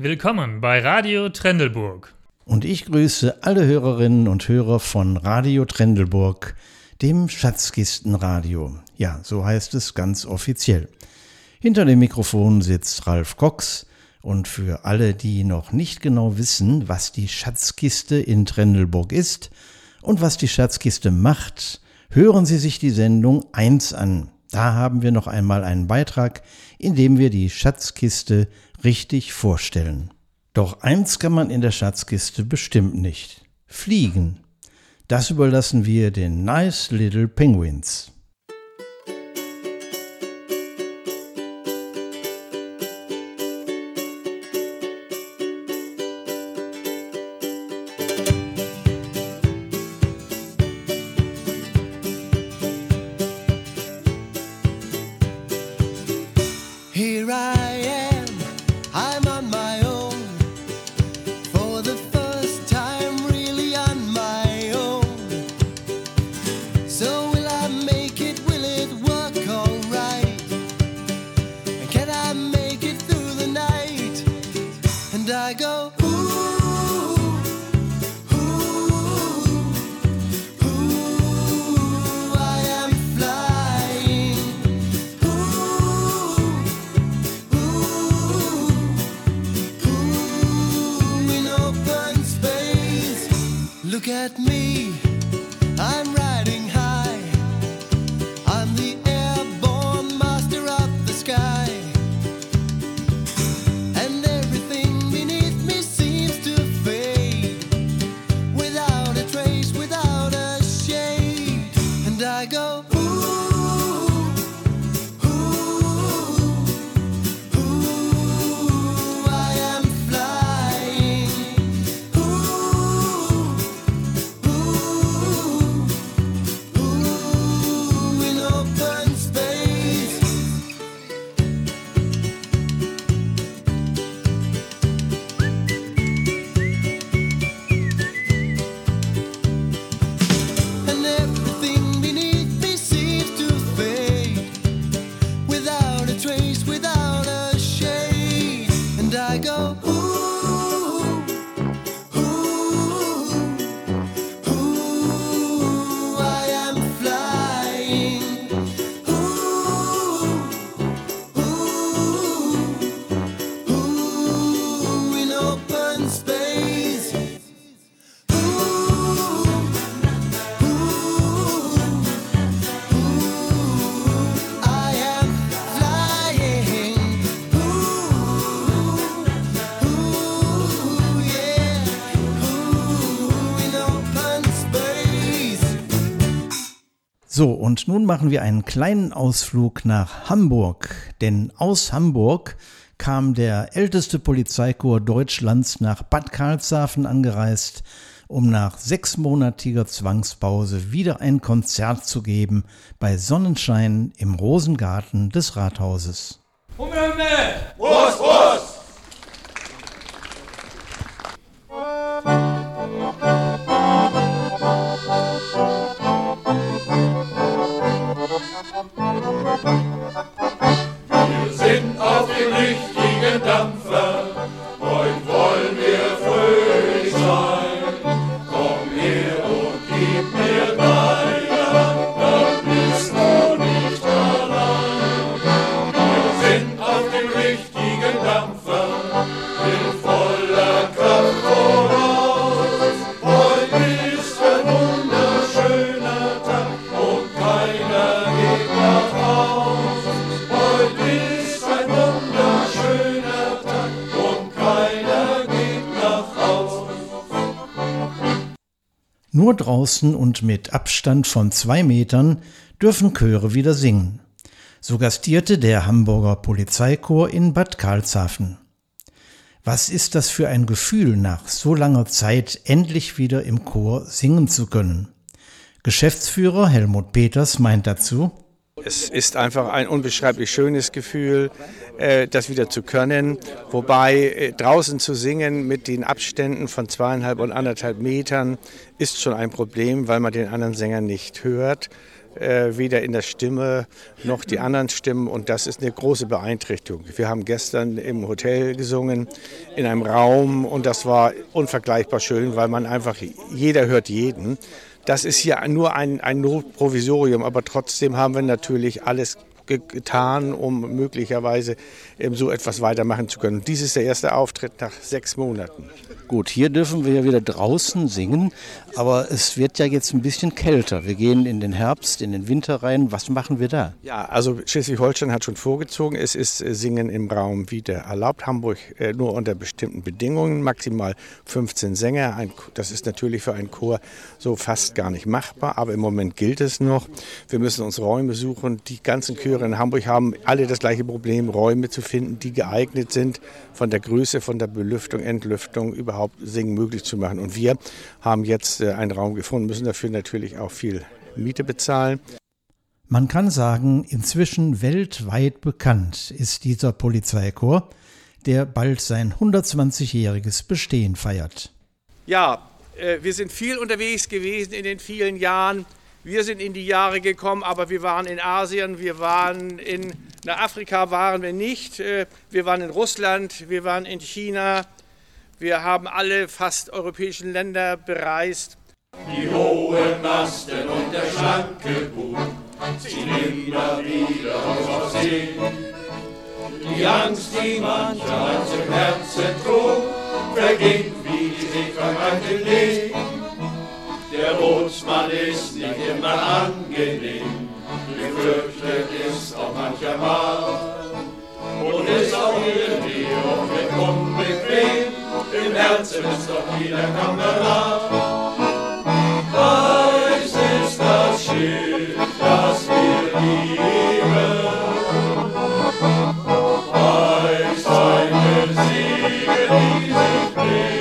Willkommen bei Radio Trendelburg. Und ich grüße alle Hörerinnen und Hörer von Radio Trendelburg, dem Schatzkistenradio. Ja, so heißt es ganz offiziell. Hinter dem Mikrofon sitzt Ralf Cox und für alle, die noch nicht genau wissen, was die Schatzkiste in Trendelburg ist und was die Schatzkiste macht, hören Sie sich die Sendung 1 an. Da haben wir noch einmal einen Beitrag, in dem wir die Schatzkiste richtig vorstellen. Doch eins kann man in der Schatzkiste bestimmt nicht: fliegen. Das überlassen wir den Nice Little Penguins. Look at me, I'm riding high. I'm the airborne master of the sky. And everything beneath me seems to fade, without a trace, without a shade. And I go, ooh, ooh, ooh, I am flying. So, und nun machen wir einen kleinen Ausflug nach Hamburg, denn aus Hamburg kam der älteste Polizeikorps Deutschlands nach Bad Karlshafen angereist, um nach 6-monatiger Zwangspause wieder ein Konzert zu geben bei Sonnenschein im Rosengarten des Rathauses. Prost, Prost! Wir sind auf dem richtigen Dampfer, heute wollen wir fröhlich sein. Komm her und gib mir deine Hand, dann bist du nicht allein. Wir sind auf dem richtigen Dampfer, mit voller Kraft voraus. Heute ist ein wunderschöner Tag und keiner geht nach Haus. Heute ist ein wunderschöner Tag und keiner geht nach Haus. Nur draußen und mit Abstand von 2 Metern dürfen Chöre wieder singen. So gastierte der Hamburger Polizeikorps in Bad Karlshafen. Was ist das für ein Gefühl, nach so langer Zeit endlich wieder im Chor singen zu können? Geschäftsführer Helmut Peters meint dazu: Es ist einfach ein unbeschreiblich schönes Gefühl, das wieder zu können. Wobei draußen zu singen mit den Abständen von 2,5 und 1,5 Metern ist schon ein Problem, weil man den anderen Sänger nicht hört. weder in der Stimme noch die anderen Stimmen und das ist eine große Beeinträchtigung. Wir haben gestern im Hotel gesungen, in einem Raum und das war unvergleichbar schön, weil man einfach, jeder hört jeden. Das ist hier nur ein Notprovisorium, aber trotzdem haben wir natürlich alles getan, um möglicherweise so etwas weitermachen zu können. Dies ist der erste Auftritt nach 6 Monaten. Gut, hier dürfen wir ja wieder draußen singen, aber es wird ja jetzt ein bisschen kälter. Wir gehen in den Herbst, in den Winter rein. Was machen wir da? Ja, also Schleswig-Holstein hat schon vorgezogen. Es ist Singen im Raum wieder erlaubt. Hamburg nur unter bestimmten Bedingungen, maximal 15 Sänger. Das ist natürlich für einen Chor so fast gar nicht machbar, aber im Moment gilt es noch. Wir müssen uns Räume suchen. Die ganzen Chöre in Hamburg haben alle das gleiche Problem, Räume zu finden, die geeignet sind, von der Größe, von der Belüftung, Entlüftung überhaupt Singen möglich zu machen. Und wir haben jetzt einen Raum gefunden, müssen dafür natürlich auch viel Miete bezahlen. Man kann sagen, inzwischen weltweit bekannt ist dieser Polizeichor, der bald sein 120-jähriges Bestehen feiert. Ja, wir sind viel unterwegs gewesen in den vielen Jahren. Wir sind in die Jahre gekommen, aber wir waren in Asien, wir waren in Afrika, waren wir nicht. Wir waren in Russland, wir waren in China. Wir haben alle fast europäischen Länder bereist. Die hohen Masten und der schlanke Bug ziehen immer wieder aus See. Die Angst, die mancher im Herzen trug, verging wie die Seekrankheit im Lee. Der Bootsmann ist nicht immer angenehm, gefürchtet ist auch manchermal. Und ist auch irgendwie oft unbequem, im Herzen ist doch jeder Kamerad. Weiß ist das Schiff, das wir lieben, weiß seine Siege, die sich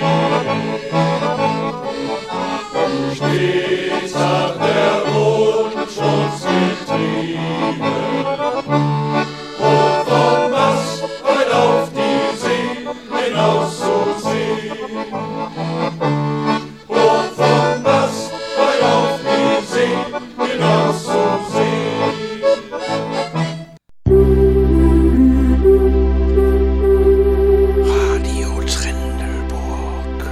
bringen, stets hat der Mond Schutz getrieben. Hoch vom Mast, weit auf die See, hinaus zur See. Hoch vom Mast, weit auf die See, hinaus zur See. Radio Trendelburg.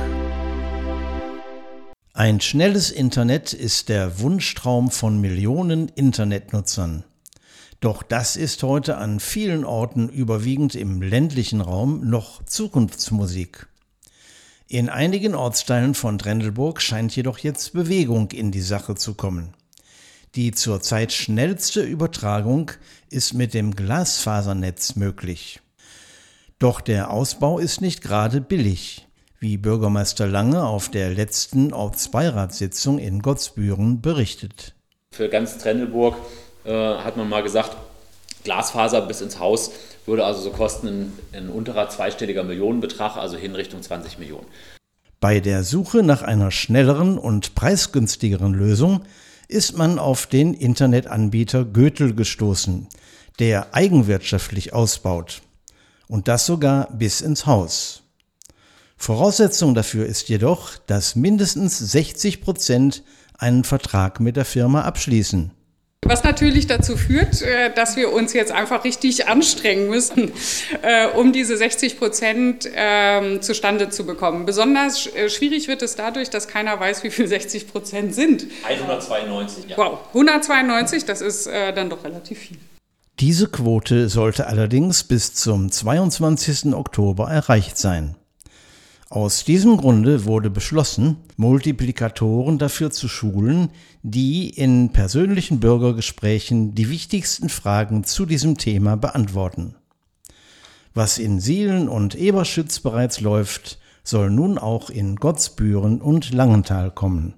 Ein schnelles Internet ist der Wunschtraum von Millionen Internetnutzern. Doch das ist heute an vielen Orten, überwiegend im ländlichen Raum, noch Zukunftsmusik. In einigen Ortsteilen von Trendelburg scheint jedoch jetzt Bewegung in die Sache zu kommen. Die zurzeit schnellste Übertragung ist mit dem Glasfasernetz möglich. Doch der Ausbau ist nicht gerade billig, wie Bürgermeister Lange auf der letzten Ortsbeiratssitzung in Gottsbüren berichtet. Für ganz Trendelburg hat man mal gesagt, Glasfaser bis ins Haus würde also so kosten ein unterer zweistelliger Millionenbetrag, also hin Richtung 20 Millionen. Bei der Suche nach einer schnelleren und preisgünstigeren Lösung ist man auf den Internetanbieter Götel gestoßen, der eigenwirtschaftlich ausbaut. Und das sogar bis ins Haus. Voraussetzung dafür ist jedoch, dass mindestens 60% einen Vertrag mit der Firma abschließen. Was natürlich dazu führt, dass wir uns jetzt einfach richtig anstrengen müssen, um diese 60% zustande zu bekommen. Besonders schwierig wird es dadurch, dass keiner weiß, wie viel 60% sind. 192, ja. Wow, 192, das ist dann doch relativ viel. Diese Quote sollte allerdings bis zum 22. Oktober erreicht sein. Aus diesem Grunde wurde beschlossen, Multiplikatoren dafür zu schulen, die in persönlichen Bürgergesprächen die wichtigsten Fragen zu diesem Thema beantworten. Was in Sielen und Eberschütz bereits läuft, soll nun auch in Gottsbüren und Langenthal kommen.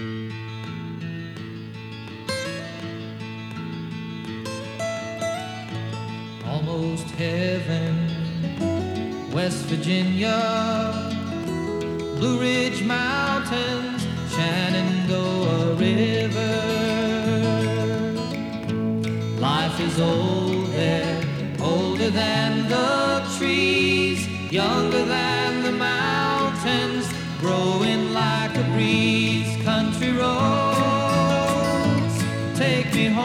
Almost heaven, West Virginia, Blue Ridge Mountains, Shenandoah River. Life is old there, older than the trees, younger than the mountains, growing like a breeze. Country roads, take me home.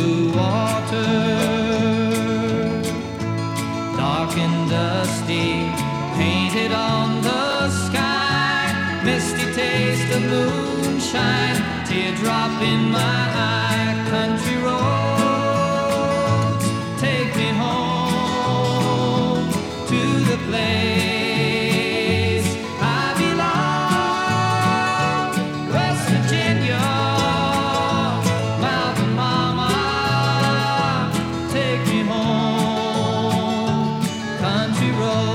blue water. Dark and dusty, painted on the sky, misty taste of moonshine, teardrop in my eye. Country roads, take me home to the place I belong. West Virginia, Mountain Mama, take me home. Country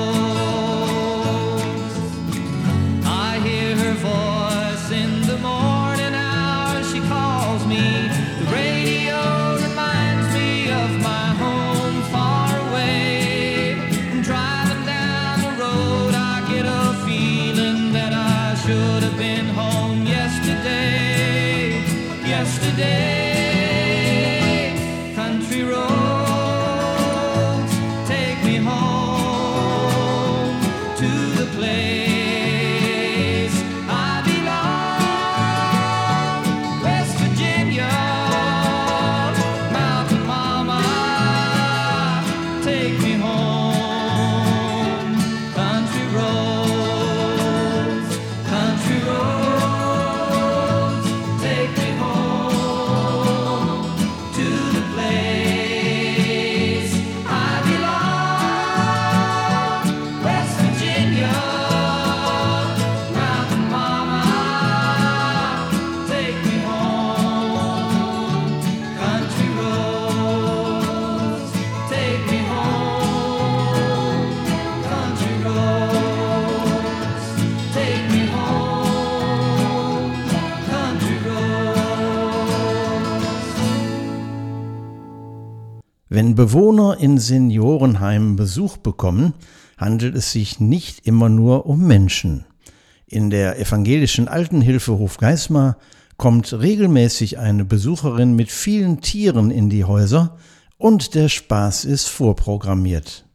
roads, I hear her voice in the morning hour. She calls me. The radio reminds me of my home far away. Driving down the road, I get a feeling that I should have been home yesterday. Yesterday, country roads, take me home to the place I belong. West Virginia, Mountain Mama, take me home. Country roads, take me home to the place I belong. West Virginia, Mountain Mama, take me home. Country roads, take me home. Country roads, take me home. Country roads. Wenn Bewohner in Seniorenheimen Besuch bekommen, handelt es sich nicht immer nur um Menschen. In der evangelischen Altenhilfe Hofgeismar kommt regelmäßig eine Besucherin mit vielen Tieren in die Häuser und der Spaß ist vorprogrammiert.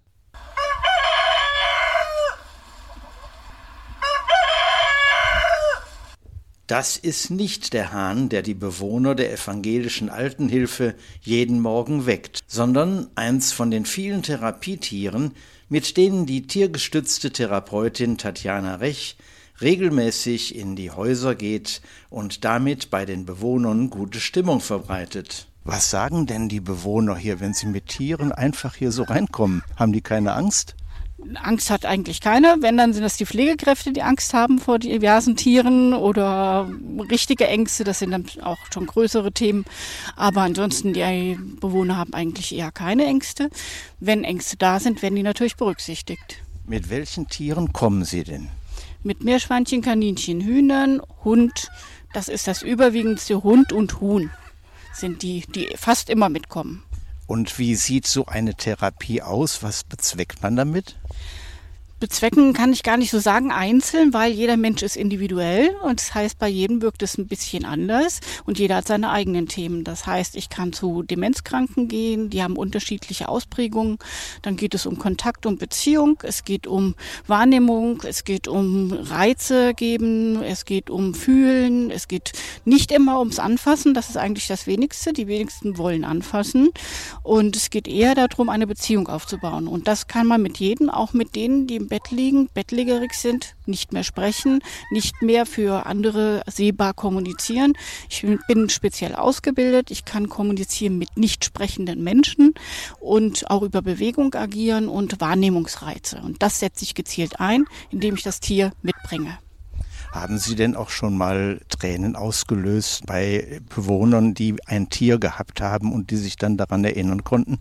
Das ist nicht der Hahn, der die Bewohner der evangelischen Altenhilfe jeden Morgen weckt, sondern eins von den vielen Therapietieren, mit denen die tiergestützte Therapeutin Tatjana Rech regelmäßig in die Häuser geht und damit bei den Bewohnern gute Stimmung verbreitet. Was sagen denn die Bewohner hier, wenn sie mit Tieren einfach hier so reinkommen? Haben die keine Angst? Angst hat eigentlich keiner. Wenn, dann sind das die Pflegekräfte, die Angst haben vor diversen Tieren oder richtige Ängste. Das sind dann auch schon größere Themen. Aber ansonsten, die Bewohner haben eigentlich eher keine Ängste. Wenn Ängste da sind, werden die natürlich berücksichtigt. Mit welchen Tieren kommen Sie denn? Mit Meerschweinchen, Kaninchen, Hühnern, Hund. Das ist das überwiegendste. Hund und Huhn sind die fast immer mitkommen. Und wie sieht so eine Therapie aus? Was bezweckt man damit? Bezwecken kann ich gar nicht so sagen einzeln, weil jeder Mensch ist individuell und das heißt, bei jedem wirkt es ein bisschen anders und jeder hat seine eigenen Themen. Das heißt, ich kann zu Demenzkranken gehen, die haben unterschiedliche Ausprägungen. Dann geht es um Kontakt und Beziehung, es geht um Wahrnehmung, es geht um Reize geben, es geht um Fühlen, es geht nicht immer ums Anfassen, das ist eigentlich das Wenigste. Die wenigsten wollen anfassen und es geht eher darum, eine Beziehung aufzubauen und das kann man mit jedem, auch mit denen, die im Bett liegen, bettlägerig sind, nicht mehr sprechen, nicht mehr für andere sehbar kommunizieren. Ich bin speziell ausgebildet, ich kann kommunizieren mit nicht sprechenden Menschen und auch über Bewegung agieren und Wahrnehmungsreize. Und das setze ich gezielt ein, indem ich das Tier mitbringe. Haben Sie denn auch schon mal Tränen ausgelöst bei Bewohnern, die ein Tier gehabt haben und die sich dann daran erinnern konnten?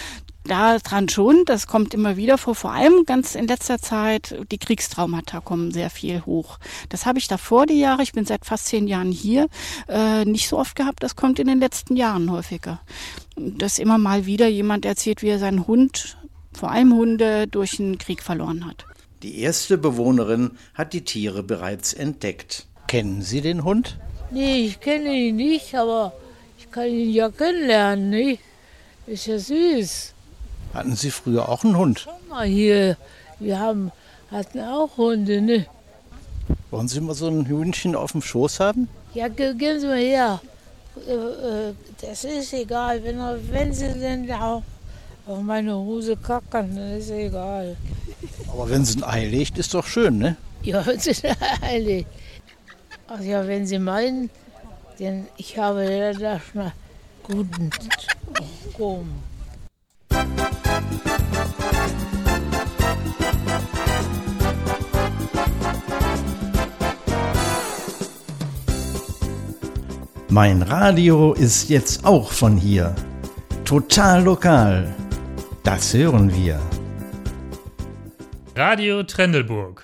Daran schon, das kommt immer wieder vor allem ganz in letzter Zeit, die Kriegstraumata kommen sehr viel hoch. Das habe ich davor die Jahre, ich bin seit fast 10 Jahren hier, nicht so oft gehabt, das kommt in den letzten Jahren häufiger. Dass immer mal wieder jemand erzählt, wie er seinen Hund, vor allem Hunde, durch den Krieg verloren hat. Die erste Bewohnerin hat die Tiere bereits entdeckt. Kennen Sie den Hund? Nee, ich kenne ihn nicht, aber ich kann ihn ja kennenlernen, ne? Ist ja süß. Hatten Sie früher auch einen Hund? Schau mal hier, wir hatten auch Hunde, ne? Wollen Sie mal so ein Hühnchen auf dem Schoß haben? Ja, gehen Sie mal her. Das ist egal, wenn sie denn auch auf meine Hose kackern, dann ist egal. Aber wenn sie ein Ei legt, ist doch schön, ne? Ja, wenn sie ein Ei. Ach ja, wenn sie meinen, denn ich habe da schon guten Strom. Mein Radio ist jetzt auch von hier. Total lokal. Das hören wir. Radio Trendelburg.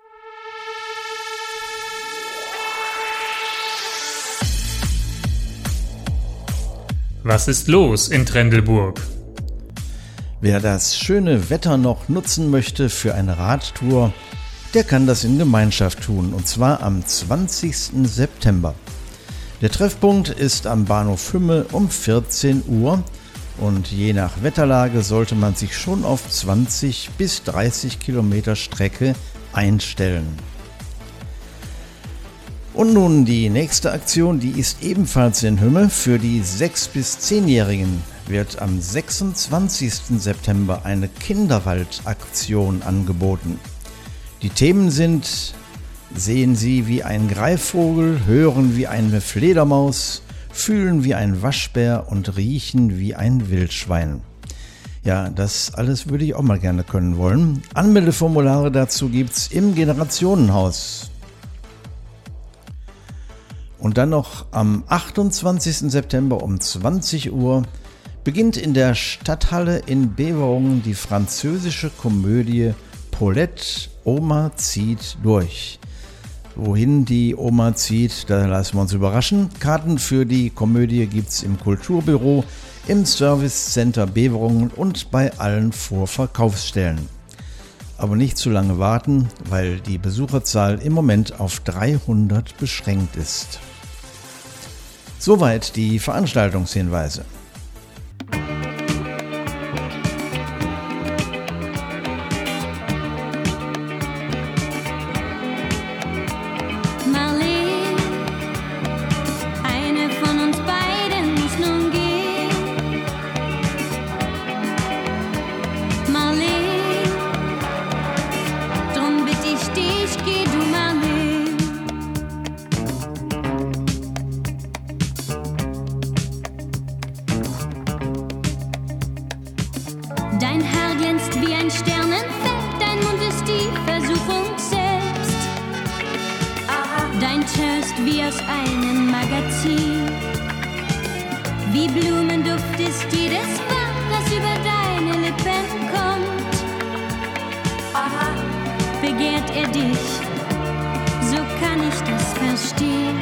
Was ist los in Trendelburg? Wer das schöne Wetter noch nutzen möchte für eine Radtour, der kann das in Gemeinschaft tun, und zwar am 20. September. Der Treffpunkt ist am Bahnhof Hümme um 14 Uhr und je nach Wetterlage sollte man sich schon auf 20 bis 30 Kilometer Strecke einstellen. Und nun die nächste Aktion, die ist ebenfalls in Hümme. Für die 6- bis 10-Jährigen wird am 26. September eine Kinderwaldaktion angeboten. Die Themen sind: Sehen Sie wie ein Greifvogel, hören wie eine Fledermaus, fühlen wie ein Waschbär und riechen wie ein Wildschwein. Ja, das alles würde ich auch mal gerne können wollen. Anmeldeformulare dazu gibt's im Generationenhaus. Und dann noch am 28. September um 20 Uhr beginnt in der Stadthalle in Beverungen die französische Komödie Paulette, Oma zieht durch. Wohin die Oma zieht, da lassen wir uns überraschen. Karten für die Komödie gibt's im Kulturbüro, im Service Center Beverungen und bei allen Vorverkaufsstellen. Aber nicht zu lange warten, weil die Besucherzahl im Moment auf 300 beschränkt ist. Soweit die Veranstaltungshinweise. Dein Haar glänzt wie ein Sternenfeld, dein Mund ist die Versuchung selbst. Dein Teint ist wie aus einem Magazin. Wie Blumenduft ist jedes Wort, das über deine Lippen kommt. Begehrt er dich, so kann ich das verstehen.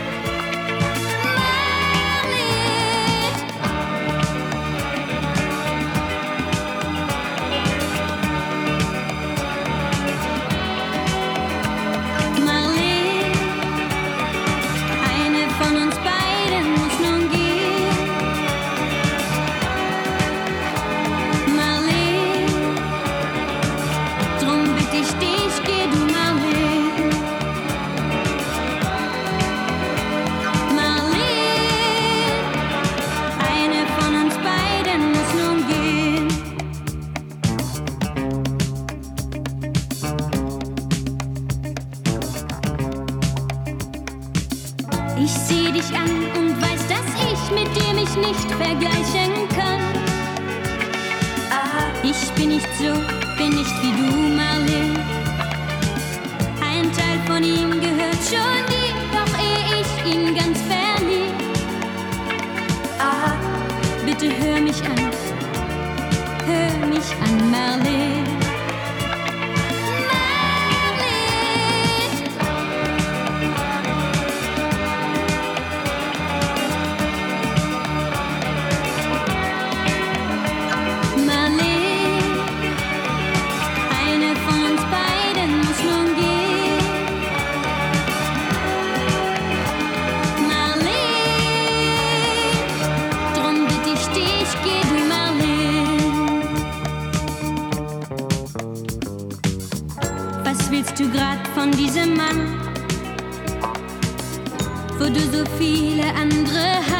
Ich seh dich an und weiß, dass ich mit dir mich nicht vergleichen kann. Ich bin nicht so, bin nicht wie du, Marlene. Ein Teil von ihm gehört schon dir, doch ehe ich ihn ganz verlieb. Bitte hör mich an, Marlene. Was willst du grad von diesem Mann, wo du so viele andere hast?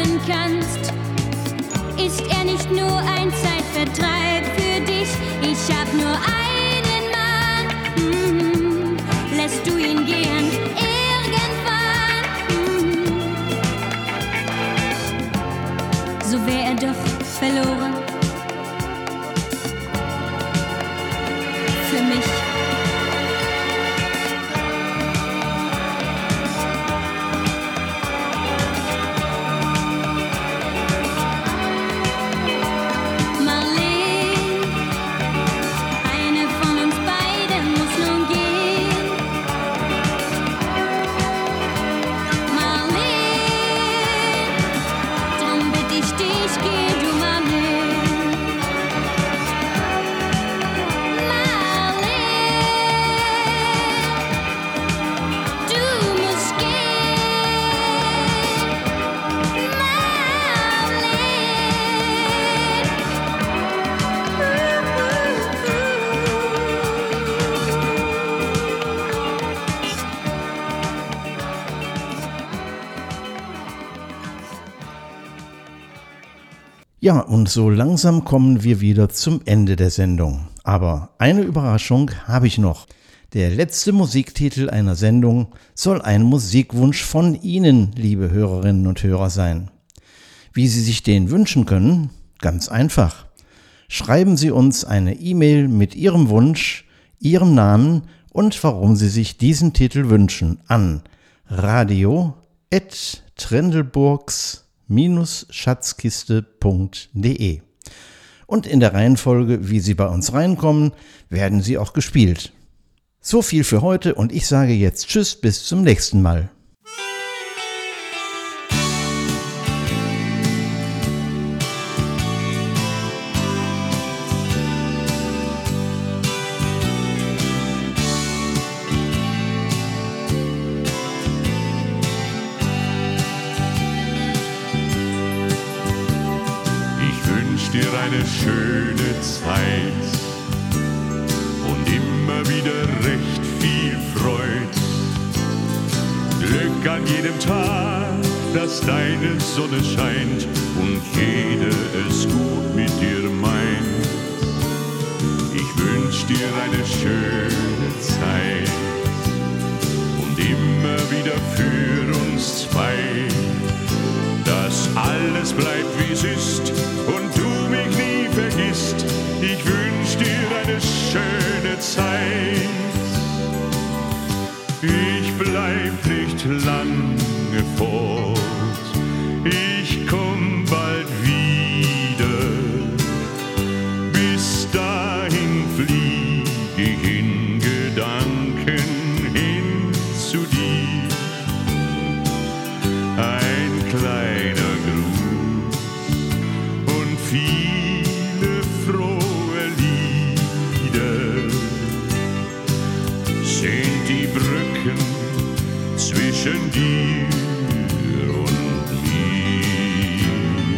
haben kannst. Ist er nicht nur ein Zeitvertreib für dich? Ich hab nur einen Mann. Lässt du ihn gehen irgendwann? So wär er doch verloren. Für mich. Ja, und so langsam kommen wir wieder zum Ende der Sendung. Aber eine Überraschung habe ich noch. Der letzte Musiktitel einer Sendung soll ein Musikwunsch von Ihnen, liebe Hörerinnen und Hörer, sein. Wie Sie sich den wünschen können? Ganz einfach. Schreiben Sie uns eine E-Mail mit Ihrem Wunsch, Ihrem Namen und warum Sie sich diesen Titel wünschen an radio@trendelburgs-schatzkiste.de. Und in der Reihenfolge, wie Sie bei uns reinkommen, werden sie auch gespielt. So viel für heute und ich sage jetzt Tschüss, bis zum nächsten Mal. Dir eine schöne Zeit und immer wieder recht viel Freude. Glück an jedem Tag, dass deine Sonne scheint und jeder es gut mit dir meint. Ich wünsch dir eine schöne Zeit und immer wieder für uns zwei, dass alles bleibt wie es ist und du mich nie vergisst. Ich wünsch dir eine schöne Zeit. Ich bleib nicht lange fort, ich komm bald wieder. Bis dahin flieg ich in Gedanken hin zu dir. Ein kleiner Gruß und viele frohe Lieder sind die Brücken zwischen dir und mir.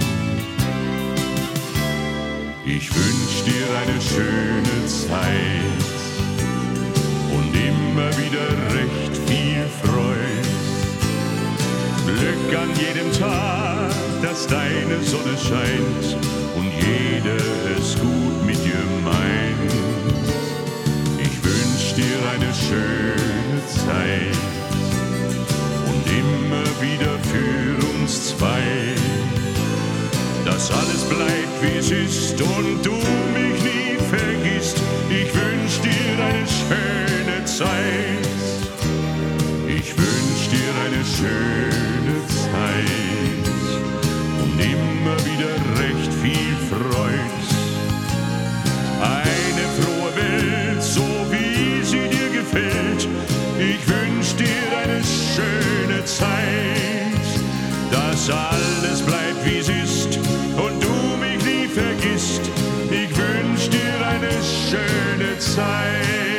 Ich wünsch dir eine schöne Zeit und immer wieder recht viel Freude. Glück an jedem Tag, dass deine Sonne scheint und jeder es gut mit dir meint. Ich wünsch dir eine schöne Zeit und immer wieder für uns zwei, dass alles bleibt wie es ist und du mich nie vergisst. Ich wünsch dir eine schöne Zeit. Ich wünsch dir eine schöne Zeit und immer wieder recht viel Freud. Eine frohe Welt, so wie sie dir gefällt. Ich wünsch dir eine schöne Zeit, dass alles bleibt wie es ist und du mich nie vergisst. Ich wünsch dir eine schöne Zeit.